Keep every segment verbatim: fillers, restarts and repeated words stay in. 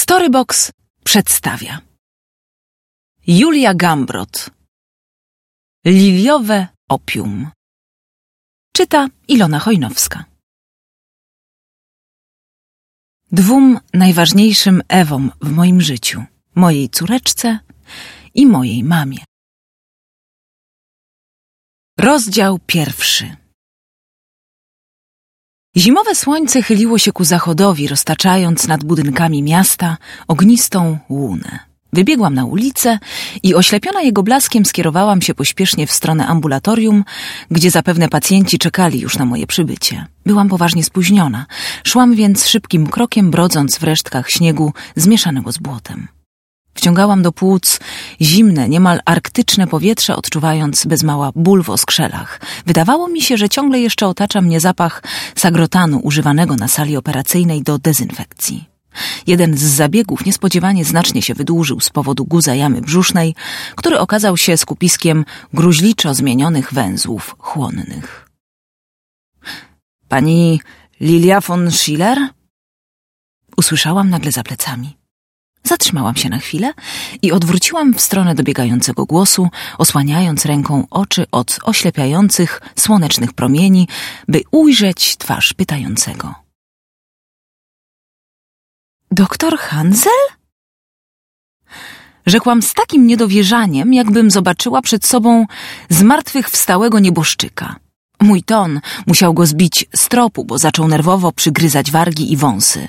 Storybox przedstawia Julia Gambrot. Liliowe opium. Czyta Ilona Chojnowska. Dwóm najważniejszym Ewom w moim życiu, mojej córeczce i mojej mamie. Rozdział pierwszy. Zimowe słońce chyliło się ku zachodowi, roztaczając nad budynkami miasta ognistą łunę. Wybiegłam na ulicę i oślepiona jego blaskiem skierowałam się pośpiesznie w stronę ambulatorium, gdzie zapewne pacjenci czekali już na moje przybycie. Byłam poważnie spóźniona. Szłam więc szybkim krokiem, brodząc w resztkach śniegu zmieszanego z błotem. Wciągałam do płuc zimne, niemal arktyczne powietrze, odczuwając bez mała ból w oskrzelach. Wydawało mi się, że ciągle jeszcze otacza mnie zapach sagrotanu używanego na sali operacyjnej do dezynfekcji. Jeden z zabiegów niespodziewanie znacznie się wydłużył z powodu guza jamy brzusznej, który okazał się skupiskiem gruźliczo zmienionych węzłów chłonnych. Pani Lilia von Schiller? Usłyszałam nagle za plecami. Zatrzymałam się na chwilę i odwróciłam w stronę dobiegającego głosu, osłaniając ręką oczy od oślepiających słonecznych promieni, by ujrzeć twarz pytającego. Doktor Hansel? Rzekłam z takim niedowierzaniem, jakbym zobaczyła przed sobą zmartwychwstałego nieboszczyka. Mój ton musiał go zbić z tropu, bo zaczął nerwowo przygryzać wargi i wąsy.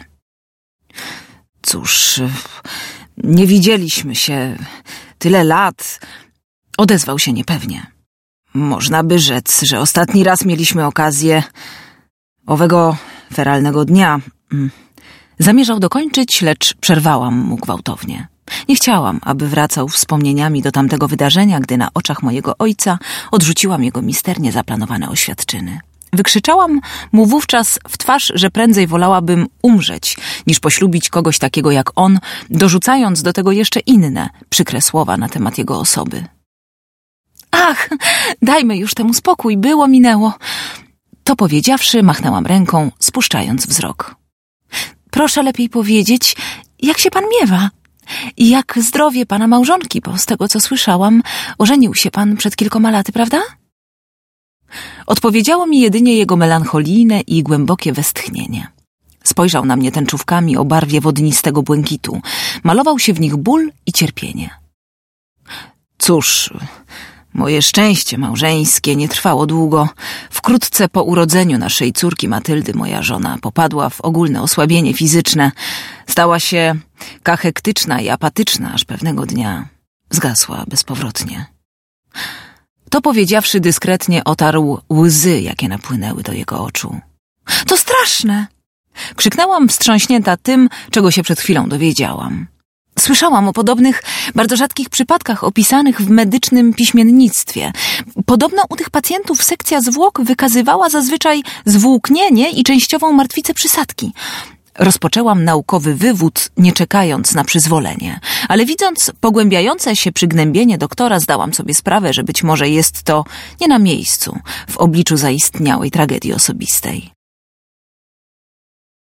Cóż, nie widzieliśmy się tyle lat, odezwał się niepewnie. Można by rzec, że ostatni raz mieliśmy okazję owego feralnego dnia. Zamierzał dokończyć, lecz przerwałam mu gwałtownie. Nie chciałam, aby wracał wspomnieniami do tamtego wydarzenia, gdy na oczach mojego ojca odrzuciłam jego misternie zaplanowane oświadczyny. Wykrzyczałam mu wówczas w twarz, że prędzej wolałabym umrzeć, niż poślubić kogoś takiego jak on, dorzucając do tego jeszcze inne, przykre słowa na temat jego osoby. Ach, dajmy już temu spokój, było, minęło. To powiedziawszy, machnęłam ręką, spuszczając wzrok. Proszę lepiej powiedzieć, jak się pan miewa? I jak zdrowie pana małżonki, bo z tego, co słyszałam, ożenił się pan przed kilkoma laty, prawda? Odpowiedziało mi jedynie jego melancholijne i głębokie westchnienie. Spojrzał na mnie tęczówkami o barwie wodnistego błękitu. Malował się w nich ból i cierpienie. Cóż, moje szczęście małżeńskie nie trwało długo. Wkrótce po urodzeniu naszej córki Matyldy moja żona popadła w ogólne osłabienie fizyczne. Stała się kachektyczna i apatyczna, aż pewnego dnia zgasła bezpowrotnie. To powiedziawszy dyskretnie otarł łzy, jakie napłynęły do jego oczu. To straszne! Krzyknęłam wstrząśnięta tym, czego się przed chwilą dowiedziałam. Słyszałam o podobnych, bardzo rzadkich przypadkach opisanych w medycznym piśmiennictwie. Podobno u tych pacjentów sekcja zwłok wykazywała zazwyczaj zwłóknienie i częściową martwicę przysadki. Rozpoczęłam naukowy wywód, nie czekając na przyzwolenie, ale widząc pogłębiające się przygnębienie doktora, zdałam sobie sprawę, że być może jest to nie na miejscu w obliczu zaistniałej tragedii osobistej.